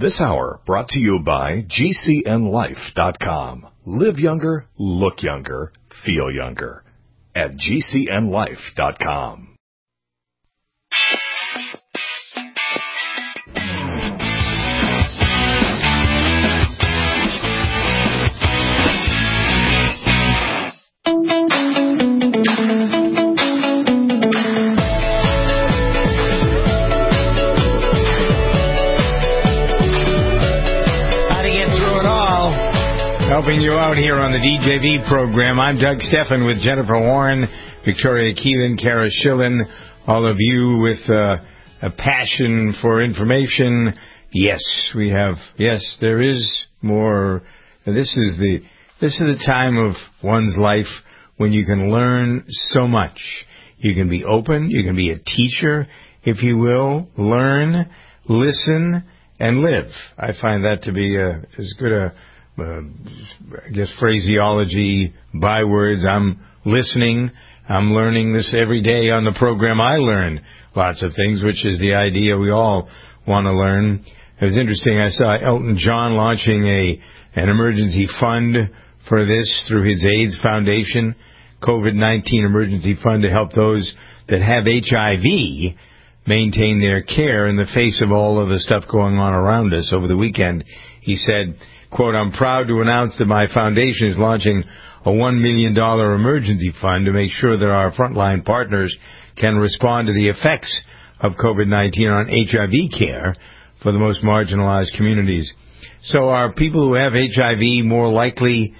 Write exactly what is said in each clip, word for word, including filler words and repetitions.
This hour brought to you by G C N life dot com. Live younger, look younger, feel younger at G C N life dot com. Helping you out here on the D J V program. I'm Doug Steffen with Jennifer Warren, Victoria Keelan, Kara Schillen, all of you with uh, a passion for information. Yes, we have. Yes, there is more. This is the this is the time of one's life when you can learn so much. You can be open. You can be a teacher, if you will. Learn, listen, and live. I find that to be a, as good a Uh, I guess phraseology, bywords. I'm listening. I'm learning this every day on the program. I learn lots of things, which is the idea we all want to learn. It was interesting. I saw Elton John launching a an emergency fund for this through his AIDS Foundation, COVID nineteen emergency fund to help those that have H I V maintain their care in the face of all of the stuff going on around us. Over the weekend, he said, quote, "I'm proud to announce that my foundation is launching a one million dollars emergency fund to make sure that our frontline partners can respond to the effects of COVID nineteen on H I V care for the most marginalized communities." So are people who have H I V more likely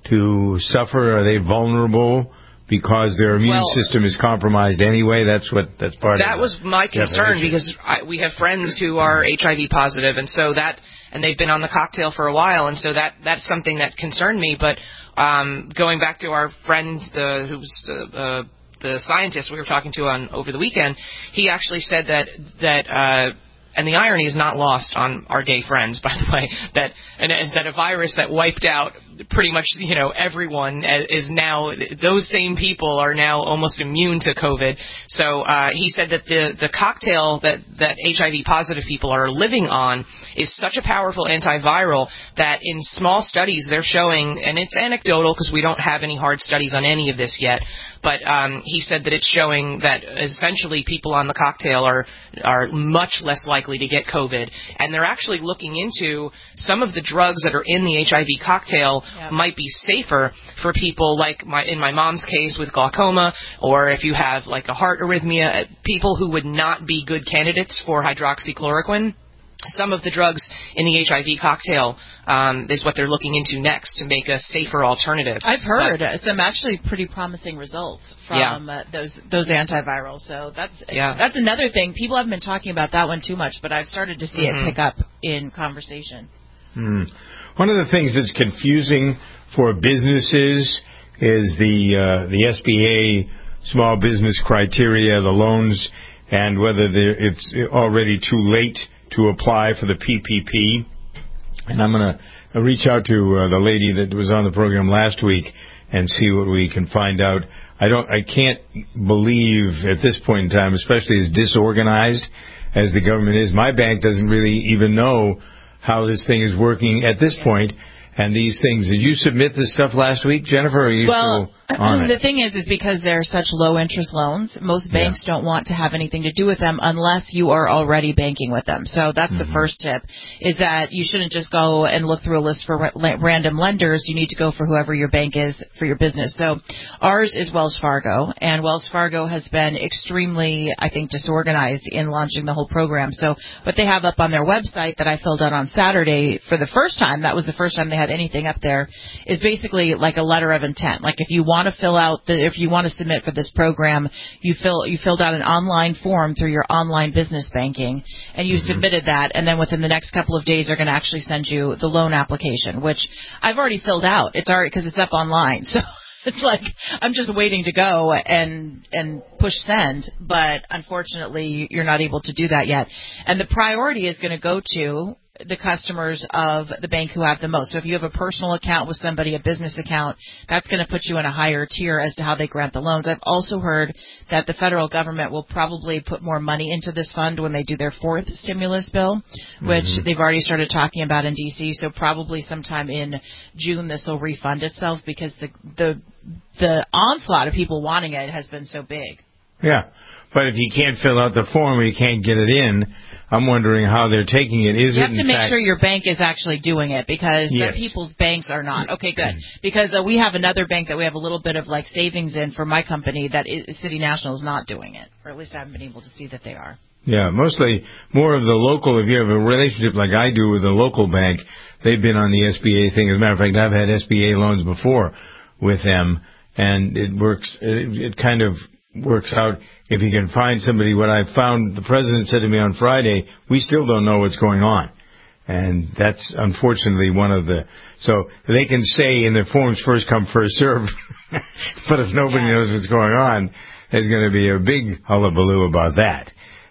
to suffer? Are they vulnerable because their immune well, system is compromised anyway? That's what that's part that of That was my concern definition. because I, we have friends who are H I V positive, and so that and they've been on the cocktail for a while, and so that that's something that concerned me. But um, going back to our friend, the, who's the, uh, the scientist we were talking to on over the weekend, he actually said that that. Uh, And the irony is not lost on our gay friends, by the way, that and that a virus that wiped out pretty much, you know, everyone is now, those same people are now almost immune to COVID. So uh, he said that the, the cocktail that, that H I V positive people are living on is such a powerful antiviral that in small studies they're showing, and it's anecdotal because we don't have any hard studies on any of this yet, but um, he said that it's showing that essentially people on the cocktail are are much less likely to get COVID. And they're actually looking into some of the drugs that are in the H I V cocktail yep. might be safer for people like my in my mom's case with glaucoma, or if you have like a heart arrhythmia, people who would not be good candidates for hydroxychloroquine. Some of the drugs in the H I V cocktail um, is what they're looking into next to make a safer alternative. I've heard but, some actually pretty promising results from yeah. uh, those those antivirals. So that's yeah. that's another thing. People haven't been talking about that one too much, but I've started to see mm-hmm. it pick up in conversation. Mm. One of the things that's confusing for businesses is the uh, the S B A small business criteria, the loans, and whether it's already too late to apply for the P P P. And I'm going to reach out to uh, the lady that was on the program last week and see what we can find out. I don't, I can't believe at this point in time, especially as disorganized as the government is, my bank doesn't really even know how this thing is working at this point. And these things, did you submit this stuff last week, Jennifer, or are you well, still on the it? thing is, is because they're such low-interest loans, most banks yeah. don't want to have anything to do with them unless you are already banking with them. So that's mm-hmm. the first tip, is that you shouldn't just go and look through a list for ra- random lenders. You need to go for whoever your bank is for your business. So ours is Wells Fargo, and Wells Fargo has been extremely, I think, disorganized in launching the whole program. So what they have up on their website that I filled out on Saturday for the first time, that was the first time they had anything up there, is basically like a letter of intent. Like if you want to fill out the, if you want to submit for this program, you fill you filled out an online form through your online business banking, and you mm-hmm. submitted that, and then within the next couple of days they're going to actually send you the loan application, which I've already filled out. It's already because it's up online, so. It's like I'm just waiting to go and and push send, but unfortunately you're not able to do that yet. And the priority is going to go to the customers of the bank who have the most. So if you have a personal account with somebody, a business account, that's going to put you in a higher tier as to how they grant the loans. I've also heard that the federal government will probably put more money into this fund when they do their fourth stimulus bill, which mm-hmm. they've already started talking about in D C. So probably sometime in June this will refund itself because the the the onslaught of people wanting it has been so big. Yeah, but if you can't fill out the form or you can't get it in, I'm wondering how they're taking it. Is you it have to make fact- sure your bank is actually doing it because yes. the people's banks are not. Okay, good. Because uh, we have another bank that we have a little bit of like savings in for my company that is, City National is not doing it, or at least I haven't been able to see that they are. Yeah, mostly more of the local. If you have a relationship like I do with a local bank, they've been on the S B A thing. As a matter of fact, I've had S B A loans before with them, and it works. It, it kind of works out if you can find somebody. What I found, the president said to me on Friday, we still don't know what's going on. And that's unfortunately one of the, so they can say in their forms first come, first serve, but if nobody yeah. knows what's going on, there's going to be a big hullabaloo about that.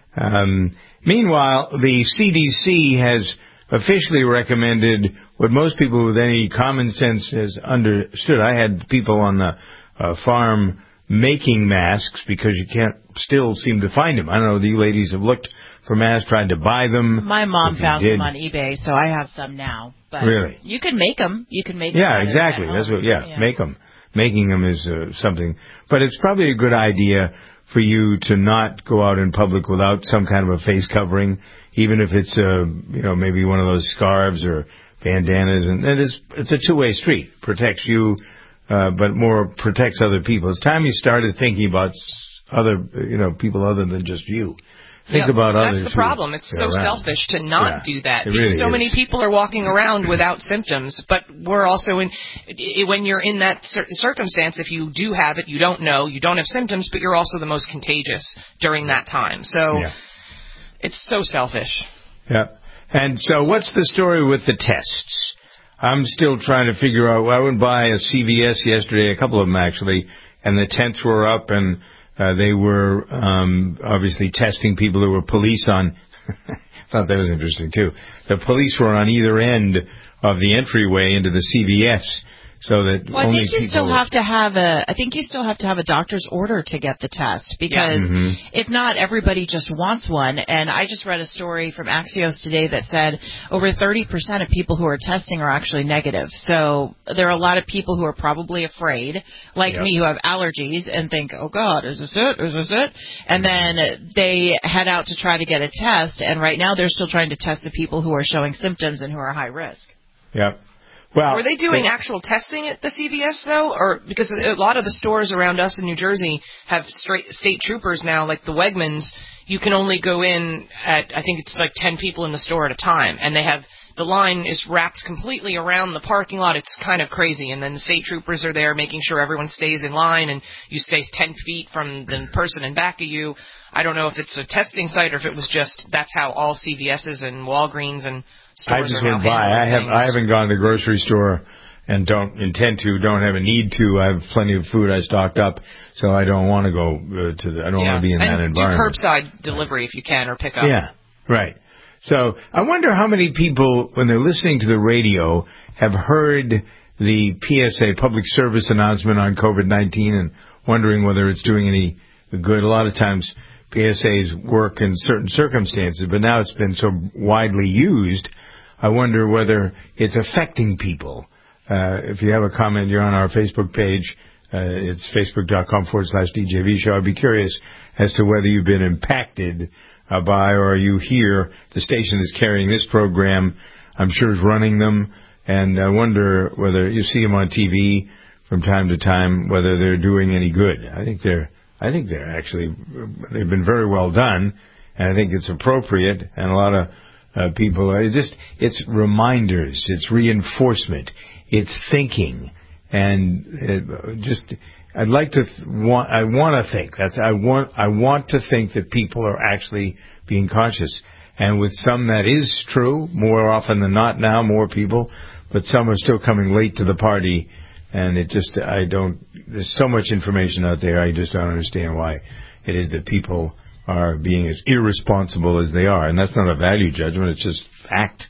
Um, meanwhile, the C D C has officially recommended what most people with any common sense has understood. I had people on the uh, farm making masks because you can't still seem to find them. I don't know, you ladies have looked for masks, tried to buy them. My mom found them on eBay, so I have some now. But really? You can make them. You can make yeah, them. Exactly. That's what, yeah, yeah, make them. Making them is uh, something. But it's probably a good idea for you to not go out in public without some kind of a face covering, even if it's, uh, you know, maybe one of those scarves or bandanas. And it is, it's a two-way street. Protects you. Uh, but more protects other people. It's time you started thinking about other, you know, people other than just you. Think yep, about that's others. That's the problem. It's so around. selfish to not yeah, do that. It really so is. many people are walking around without symptoms, but we're also in, when you're in that circumstance, if you do have it, you don't know, you don't have symptoms, but you're also the most contagious during that time. So yeah. it's so selfish. Yeah. And so what's the story with the tests? I'm still trying to figure out. Well, I went by a C V S yesterday, a couple of them actually, and the tents were up, and uh, they were um, obviously testing people who were police on. Thought that was interesting too. The police were on either end of the entryway into the C V S. So that well, only I think you people still have to have a. I think you still have to have a doctor's order to get the test because yeah. mm-hmm. if not, everybody just wants one. And I just read a story from Axios today that said over thirty percent of people who are testing are actually negative. So there are a lot of people who are probably afraid, like yep. me, who have allergies and think, "Oh God, is this it? Is this it?" And then they head out to try to get a test. And right now, they're still trying to test the people who are showing symptoms and who are high risk. Yep. Well, were they doing actual testing at the C V S, though? Or because a lot of the stores around us in New Jersey have straight state troopers now, like the Wegmans. You can only go in at, I think it's like ten people in the store at a time. And they have, the line is wrapped completely around the parking lot. It's kind of crazy. And then the state troopers are there making sure everyone stays in line and you stay ten feet from the person in back of you. I don't know if it's a testing site or if it was just, that's how all C V S's and Walgreens and I just went by. I have I haven't gone to the grocery store and don't intend to. Don't have a need to. I have plenty of food I stocked up, so I don't want to go uh, to. The, I don't yeah. want to be in and that environment. Do curbside delivery if you can, or pick up. Yeah, right. So I wonder how many people, when they're listening to the radio, have heard the P S A public service announcement on COVID nineteen and wondering whether it's doing any good. A lot of times P S As work in certain circumstances, but now it's been so widely used, I wonder whether it's affecting people. Uh, if you have a comment, you're on our Facebook page. Uh, it's facebook.com forward slash DJV show. I'd be curious as to whether you've been impacted uh, by, or are you here? The station that's carrying this program, I'm sure, is running them. And I wonder whether you see them on T V from time to time, whether they're doing any good. I think they're, I think they're actually, they've been very well done. And I think it's appropriate. And a lot of uh, people are just, it's reminders, it's reinforcement, it's thinking. And it just, I'd like to th- want, I want to think that's, I want, I want to think that people are actually being conscious. And with some that is true, more often than not now, more people, but some are still coming late to the party. And it just, I don't, there's so much information out there, I just don't understand why it is that people are being as irresponsible as they are. And that's not a value judgment, it's just fact.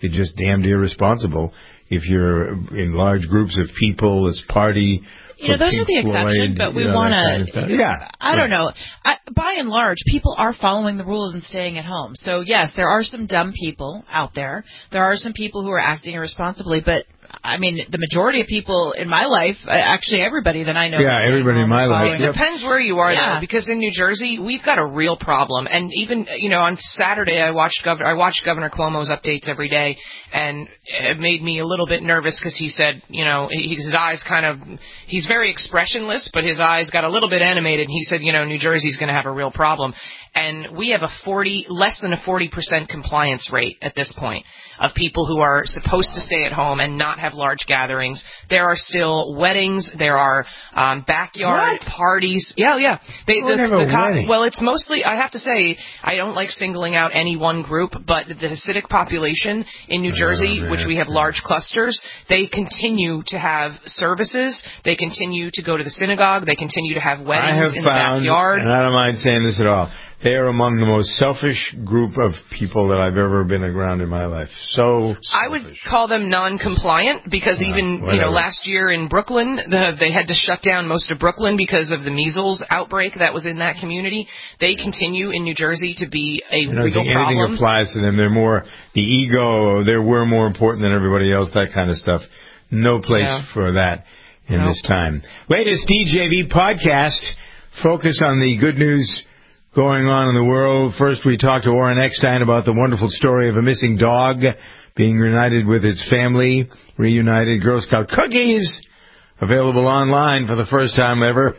it's just damned irresponsible if you're in large groups of people, it's party. You know, those Pink are the exception, Floyd, but we you know, want kind of to, yeah. I don't know. I, by and large, people are following the rules and staying at home. So, yes, there are some dumb people out there. There are some people who are acting irresponsibly, but I mean, the majority of people in my life, actually everybody that I know. Yeah, everybody in my life. It depends where you are, yeah. though, because in New Jersey, we've got a real problem. And even, you know, on Saturday, I watched Governor, I watched Governor Cuomo's updates every day, and it made me a little bit nervous because he said, you know, he, his eyes kind of, he's very expressionless, but his eyes got a little bit animated, and he said, you know, New Jersey's going to have a real problem. And we have a forty, less than a forty percent compliance rate at this point of people who are supposed to stay at home and not have large gatherings. There are still weddings. There are um, backyard what? parties. Yeah, yeah. They, oh, the, never the co- wedding. well, it's mostly, I have to say, I don't like singling out any one group, but the Hasidic population in New Jersey, oh, which we have large clusters, they continue to have services. They continue to go to the synagogue. They continue to have weddings I have in found, the backyard. And I don't mind saying this at all, they are among the most selfish group of people that I've ever been around in my life. So selfish. I would call them non-compliant because uh, even, whatever. you know, last year in Brooklyn, the, they had to shut down most of Brooklyn because of the measles outbreak that was in that community. They continue in New Jersey to be a I don't real think problem. anything applies to them. They're more the ego. They're we're more important than everybody else. That kind of stuff. No place Yeah. for that in Nope. this time. Latest D J V podcast. Focus on the good news going on in the world. First, we talked to Warren Eckstein about the wonderful story of a missing dog being reunited with its family. Reunited Girl Scout cookies available online for the first time ever.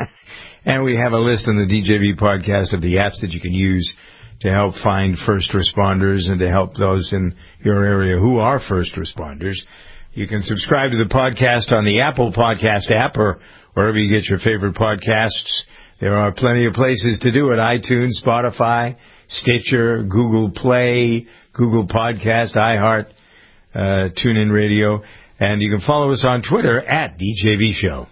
And we have a list on the D J V podcast of the apps that you can use to help find first responders and to help those in your area who are first responders. You can subscribe to the podcast on the Apple Podcast app or wherever you get your favorite podcasts. There are plenty of places to do it. iTunes, Spotify, Stitcher, Google Play, Google Podcast, iHeart, uh, TuneIn Radio. And you can follow us on Twitter at D J V Show.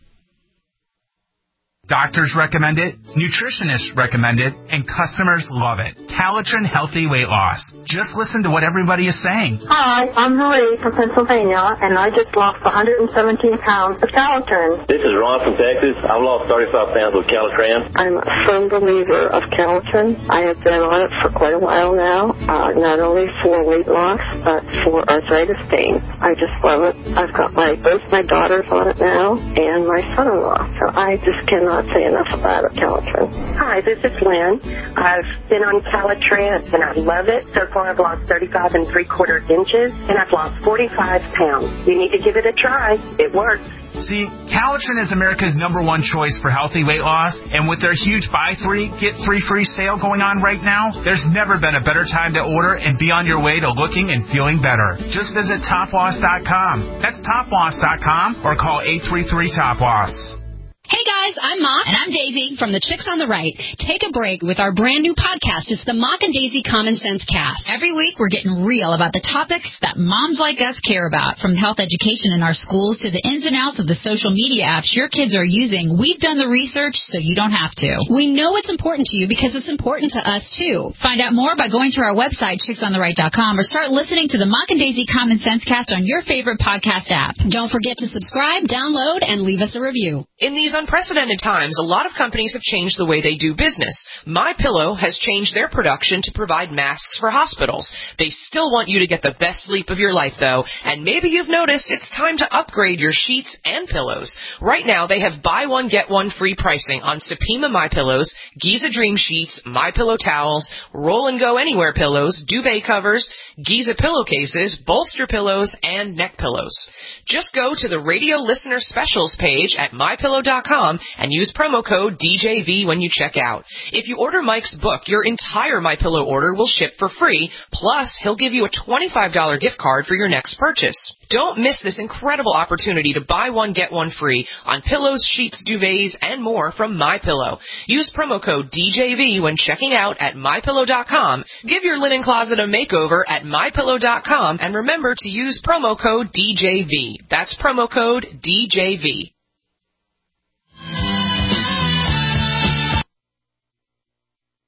Doctors recommend it, nutritionists recommend it, and customers love it. Calitrin Healthy Weight Loss. Just listen to what everybody is saying. Hi, I'm Marie from Pennsylvania, and I just lost one hundred seventeen pounds of Calitrin. This is Ron from Texas. I've lost thirty-five pounds with Calitrin. I'm a firm believer of Calitrin. I have been on it for quite a while now, uh, not only for weight loss, but for arthritis pain. I just love it. I've got my both my daughters on it now, and my son-in-law, so I just cannot say enough about it, Calitrin. Hi, this is Lynn. I've been on Calitrin, and I love it. So far, I've lost thirty-five and three quarter inches, and I've lost forty-five pounds. You need to give it a try. It works. See, Calitrin is America's number one choice for healthy weight loss, and with their huge buy three, get three free sale going on right now, there's never been a better time to order and be on your way to looking and feeling better. Just visit top loss dot com. That's top loss dot com or call eight three three top loss. Hey guys, I'm Mock. And I'm Daisy from the Chicks on the Right. Take a break with our brand new podcast. It's the Mock and Daisy Common Sense Cast. Every week we're getting real about the topics that moms like us care about. From health education in our schools to the ins and outs of the social media apps your kids are using. We've done the research so you don't have to. We know it's important to you because it's important to us too. Find out more by going to our website, chicks on the right dot com, or start listening to the Mock and Daisy Common Sense Cast on your favorite podcast app. Don't forget to subscribe, download, and leave us a review. In these unprecedented times, a lot of companies have changed the way they do business. MyPillow has changed their production to provide masks for hospitals. They still want you to get the best sleep of your life, though, and maybe you've noticed it's time to upgrade your sheets and pillows. Right now, they have buy one, get one free pricing on Supima MyPillows, Giza Dream Sheets, MyPillow towels, Roll and Go Anywhere pillows, duvet covers, Giza pillowcases, bolster pillows, and neck pillows. Just go to the radio listener specials page at my pillow dot com and use promo code D J V when you check out. If you order Mike's book, your entire MyPillow order will ship for free, plus he'll give you a twenty-five dollars gift card for your next purchase. Don't miss this incredible opportunity to buy one, get one free on pillows, sheets, duvets, and more from MyPillow. Use promo code D J V when checking out at my pillow dot com. Give your linen closet a makeover at my pillow dot com, and remember to use promo code D J V. That's promo code D J V.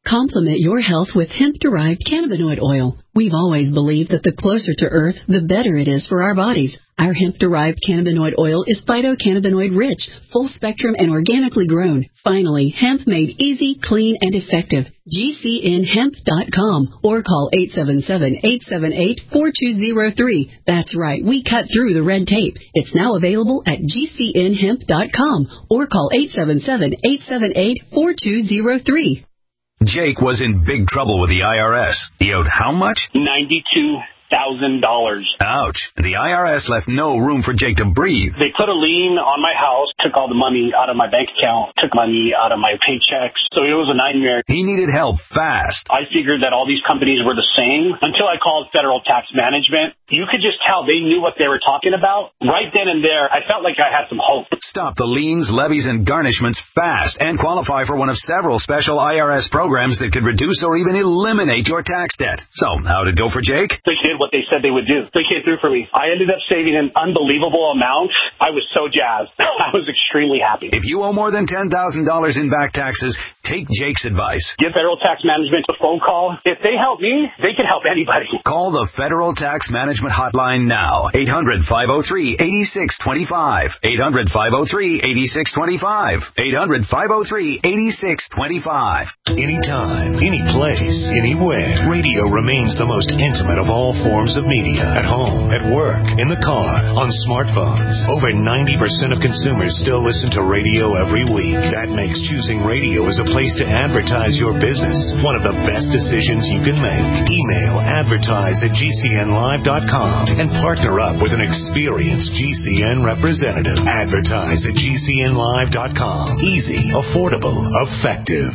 Complement your health with hemp-derived cannabinoid oil. We've always believed that the closer to Earth, the better it is for our bodies. Our hemp-derived cannabinoid oil is phytocannabinoid-rich, full-spectrum, and organically grown. Finally, hemp made easy, clean, and effective. G C N hemp dot com or call eight seven seven, eight seven eight, four two zero three. That's right, we cut through the red tape. It's now available at G C N hemp dot com or call eight seven seven, eight seven eight, four two zero three. Jake was in big trouble with the I R S. He owed how much? ninety-two thousand dollars. Ouch. And the I R S left no room for Jake to breathe. They put a lien on my house, took all the money out of my bank account, took money out of my paychecks. So it was a nightmare. He needed help fast. I figured that all these companies were the same until I called Federal Tax Management. You could just tell they knew what they were talking about. Right then and there, I felt like I had some hope. Stop the liens, levies, and garnishments fast and qualify for one of several special I R S programs that could reduce or even eliminate your tax debt. So, how'd it go for Jake? They did what they said they would do. They came through for me. I ended up saving an unbelievable amount. I was so jazzed. I was extremely happy. If you owe more than ten thousand dollars in back taxes, take Jake's advice. Give Federal Tax Management a phone call. If they help me, they can help anybody. Call the Federal Tax Management Hotline now. eight hundred, five oh three, eight six two five. eight hundred, five oh three, eight six two five. eight hundred, five oh three, eight six two five. Anytime, any place, anywhere. Radio remains the most intimate of all forms of media. At home, at work, in the car, on smartphones. Over ninety percent of consumers still listen to radio every week. That makes choosing radio as a place to advertise your business one of the best decisions you can make. Email advertise at G C N live dot com and partner up with an experienced G C N representative. Advertise at G C N live dot com. Easy, affordable, effective.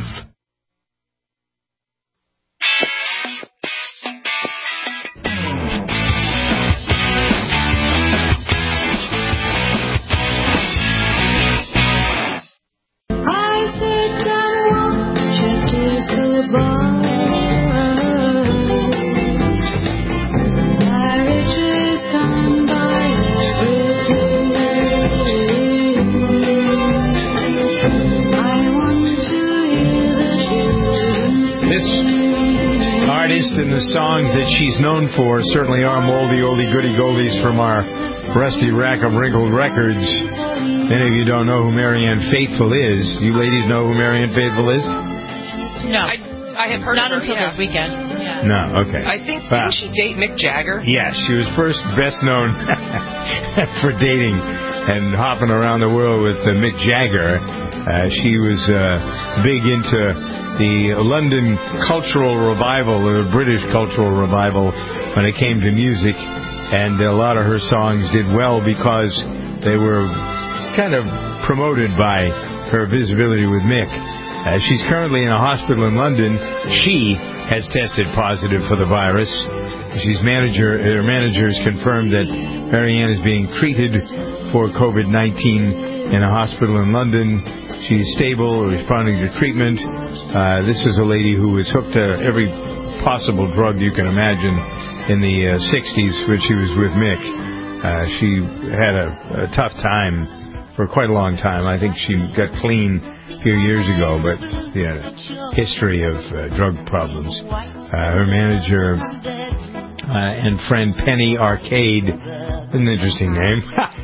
And the songs that she's known for certainly are moldy, oldie, goody goldies from our rusty rack of wrinkled records. Many of you don't know who Marianne Faithfull is. You ladies know who Marianne Faithfull is? No. I, I have heard Not of her, until yeah. this weekend. Yeah. No, okay. I think, wow. Didn't she date Mick Jagger? Yes, she was first best known for dating and hopping around the world with uh, Mick Jagger. Uh, she was uh, big into the London cultural revival, the British cultural revival, when it came to music, and a lot of her songs did well because they were kind of promoted by her visibility with Mick. Uh, she's currently in a hospital in London. She has tested positive for the virus. She's manager. Her managers confirmed that Marianne is being treated for COVID nineteen in a hospital in London. She's stable, responding to treatment. Uh, this is a lady who was hooked to every possible drug you can imagine in the uh, sixties when she was with Mick. Uh, she had a, a tough time for quite a long time. I think she got clean a few years ago, but yeah, history of uh, drug problems. Uh, her manager uh, and friend Penny Arcade, an interesting name.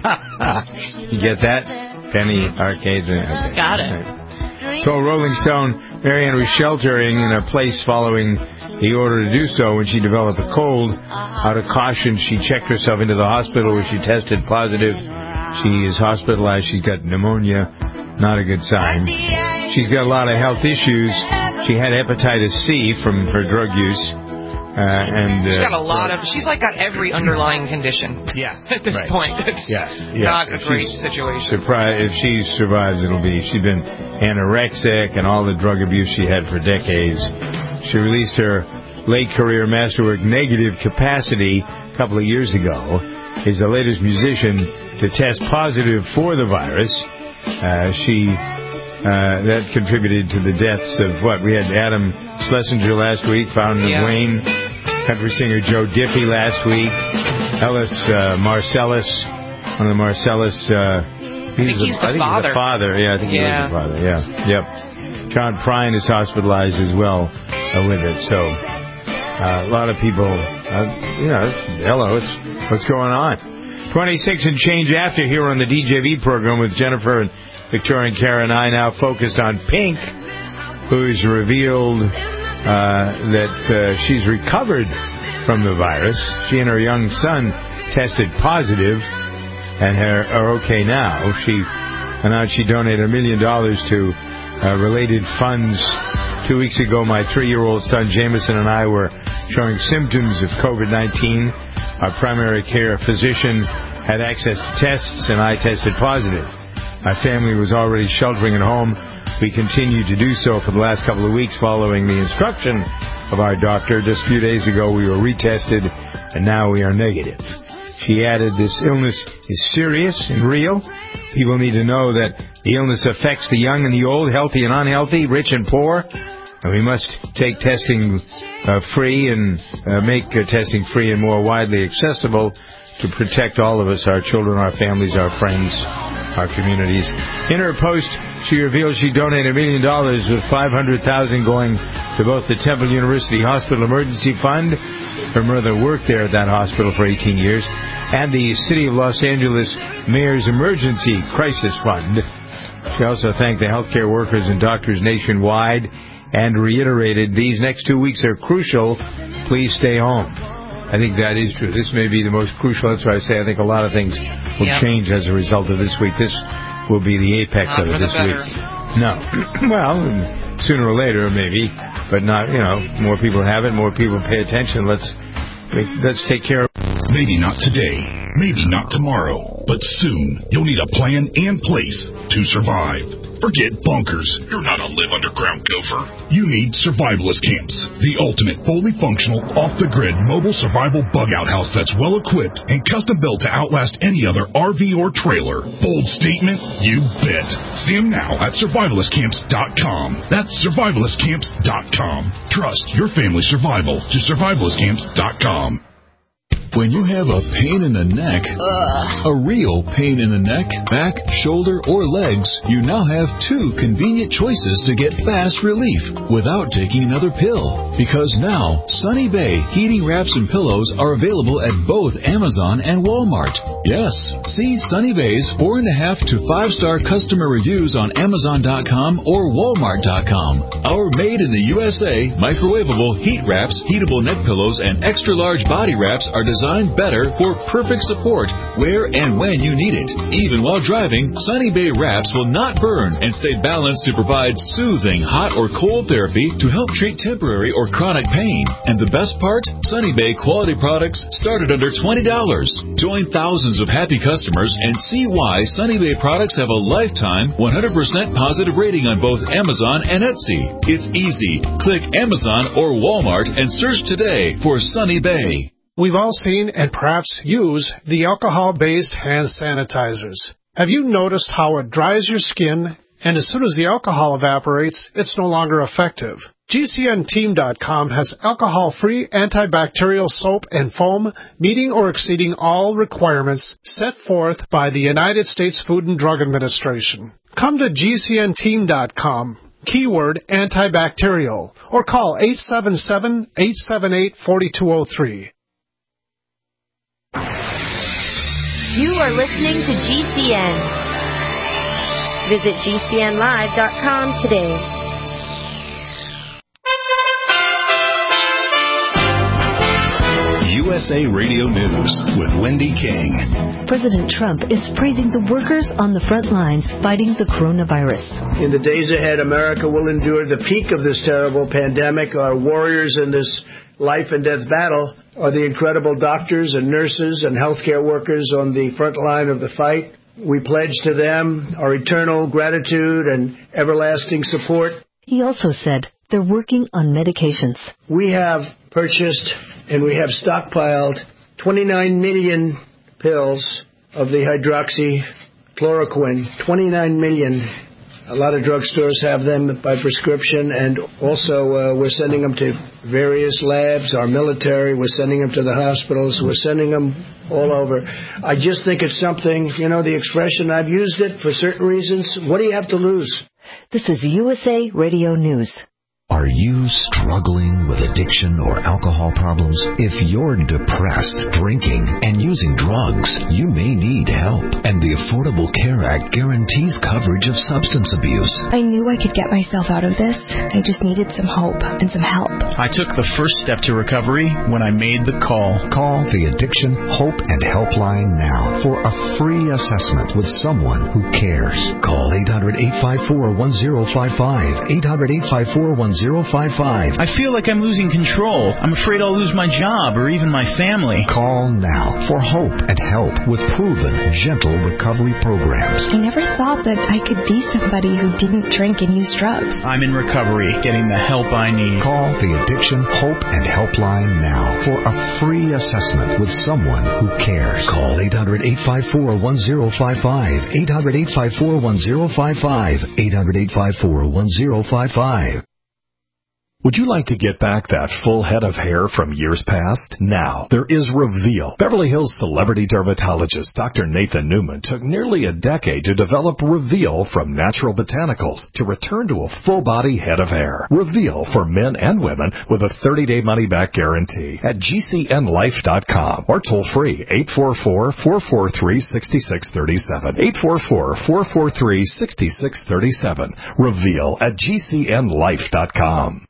You get that? Penny Arcade. Okay. Got it. Right. So Rolling Stone, Marianne was sheltering in a place following the order to do so when she developed a cold. Out of caution, she checked herself into the hospital where she tested positive. She is hospitalized. She's got pneumonia. Not a good sign. She's got a lot of health issues. She had hepatitis C from her drug use. Uh, and uh, she's got a lot of. She's like got every underlying condition. Yeah, at this right. point, it's yeah, yeah. not a If great situation. Surprised if she survives, it'll be. She's been anorexic and all the drug abuse she had for decades. She released her late career masterwork "Negative Capacity" a couple of years ago. Is the latest musician to test positive for the virus. Uh, she uh, that contributed to the deaths of what we had Adam Schlesinger last week, found in yeah. Wayne. Country singer Joe Diffie last week. Ellis uh, Marcellus, one of the Marcellus. Uh, I think he's a, the I think father. He's the father. Yeah, I think yeah. he was the father. Yeah. Yep. John Prine is hospitalized as well uh, with it. So uh, a lot of people, uh, you know, it's, hello, it's, what's going on? twenty-six and change after here on the D J V program with Jennifer and Victoria and Kara and I, now focused on Pink, who's revealed uh, that uh, she's recovered from the virus. She and her young son tested positive and are, are okay now. She announced she donated a million dollars to uh, related funds. Two weeks ago, my three-year-old son Jameson and I were showing symptoms of COVID nineteen. Our primary care physician had access to tests, and I tested positive. My family was already sheltering at home. We continued to do so for the last couple of weeks following the instruction of our doctor. Just a few days ago, we were retested, and now we are negative. She added, this illness is serious and real. People need to know that the illness affects the young and the old, healthy and unhealthy, rich and poor. And we must take testing uh, free and uh, make uh, testing free and more widely accessible to protect all of us, our children, our families, our friends, our communities. In her post, she revealed she donated a million dollars with five hundred thousand dollars going to both the Temple University Hospital Emergency Fund. Her mother worked there at that hospital for eighteen years, and the City of Los Angeles Mayor's Emergency Crisis Fund. She also thanked the healthcare workers and doctors nationwide and reiterated these next two weeks are crucial. Please stay home. I think that is true. This may be the most crucial. That's why I say I think a lot of things will yep. change as a result of this week. This will be the apex not of it this better. week. No. Well, sooner or later, maybe. But not, you know, more people have it, more people pay attention. Let's let's take care of it. Maybe not today, maybe not tomorrow, but soon you'll need a plan and place to survive. Forget bunkers. You're not a live underground gopher. You need Survivalist Camps, the ultimate fully functional, off-the-grid mobile survival bug-out house that's well-equipped and custom-built to outlast any other R V or trailer. Bold statement? You bet. See them now at survivalist camps dot com. That's survivalist camps dot com. Trust your family's survival to survivalist camps dot com. When you have a pain in the neck, Ugh. a real pain in the neck, back, shoulder, or legs, you now have two convenient choices to get fast relief without taking another pill. Because now, Sunny Bay heating wraps and pillows are available at both Amazon and Walmart. Yes, see Sunny Bay's four and a half to five star customer reviews on Amazon dot com or Walmart dot com. Our made in the U S A microwavable heat wraps, heatable neck pillows, and extra large body wraps are designed Designed better for perfect support where and when you need it. Even while driving, Sunny Bay wraps will not burn and stay balanced to provide soothing hot or cold therapy to help treat temporary or chronic pain. And the best part? Sunny Bay quality products start at under twenty dollars. Join thousands of happy customers and see why Sunny Bay products have a lifetime one hundred percent positive rating on both Amazon and Etsy. It's easy. Click Amazon or Walmart and search today for Sunny Bay. We've all seen and perhaps use the alcohol-based hand sanitizers. Have you noticed how it dries your skin, and as soon as the alcohol evaporates, it's no longer effective? G C N team dot com has alcohol-free antibacterial soap and foam meeting or exceeding all requirements set forth by the United States Food and Drug Administration. Come to G C N team dot com. Keyword antibacterial, or call eight seven seven, eight seven eight, four two zero three. You are listening to G C N. Visit G C N live dot com today. U S A Radio News with Wendy King. President Trump is praising the workers on the front lines fighting the coronavirus. In the days ahead, America will endure the peak of this terrible pandemic. Our warriors in this life and death battle are the incredible doctors and nurses and healthcare workers on the front line of the fight. We pledge to them our eternal gratitude and everlasting support. He also said they're working on medications. We have purchased and we have stockpiled twenty-nine million pills of the hydroxychloroquine. twenty-nine million. A lot of drugstores have them by prescription, and also uh, we're sending them to various labs. Our military, we're sending them to the hospitals. We're sending them all over. I just think it's something, you know, the expression, I've used it for certain reasons. What do you have to lose? This is U S A Radio News. Are you struggling with addiction or alcohol problems? If you're depressed, drinking, and using drugs, you may need help. And the Affordable Care Act guarantees coverage of substance abuse. I knew I could get myself out of this. I just needed some hope and some help. I took the first step to recovery when I made the call. Call the Addiction Hope and Helpline now for a free assessment with someone who cares. Call eight hundred, eight five four, one zero five five. eight hundred, eight five four, one zero five five. I feel like I'm losing control. I'm afraid I'll lose my job or even my family. Call now for hope and help with proven, gentle recovery programs. I never thought that I could be somebody who didn't drink and use drugs. I'm in recovery, getting the help I need. Call the Addiction Hope and Helpline now for a free assessment with someone who cares. Call eight hundred, eight five four, one zero five five. eight hundred, eight five four, one zero five five. eight hundred, eight five four, one zero five five. Would you like to get back that full head of hair from years past? Now, there is Reveal. Beverly Hills celebrity dermatologist Doctor Nathan Newman took nearly a decade to develop Reveal from natural botanicals to return to a full-body head of hair. Reveal for men and women with a thirty-day money-back guarantee at G C N life dot com or toll-free eight four four, four four three, six six three seven. eight four four, four four three, six six three seven. Reveal at G C N life dot com.